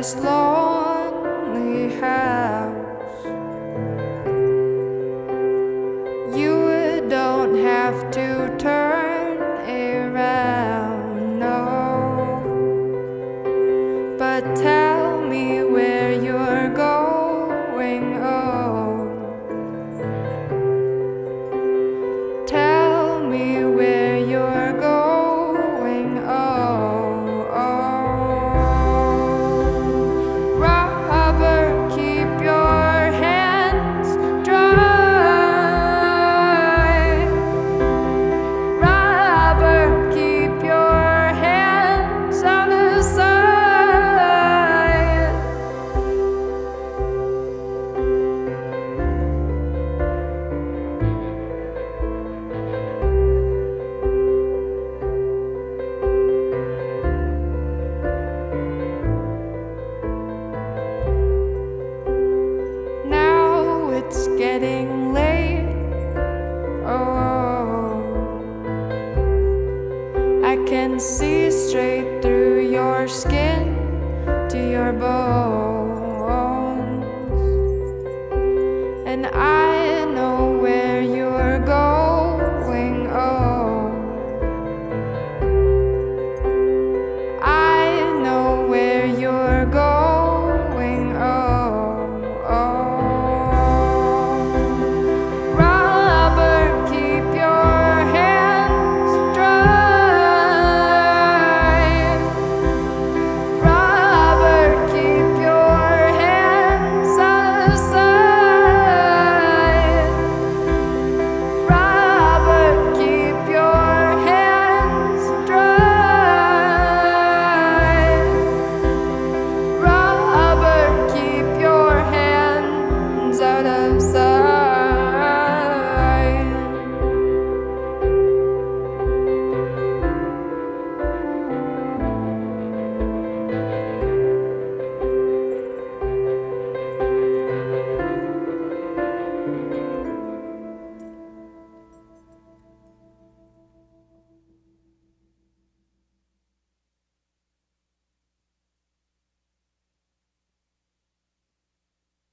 this lonely house. You don't have to turn around, no, but tell me where you're going, oh. Tell me where you're going, oh, oh. Robert, keep your hands dry. Robert, keep your hands out of sight. Now it's getting late, oh, I can see straight through your skin to your bones.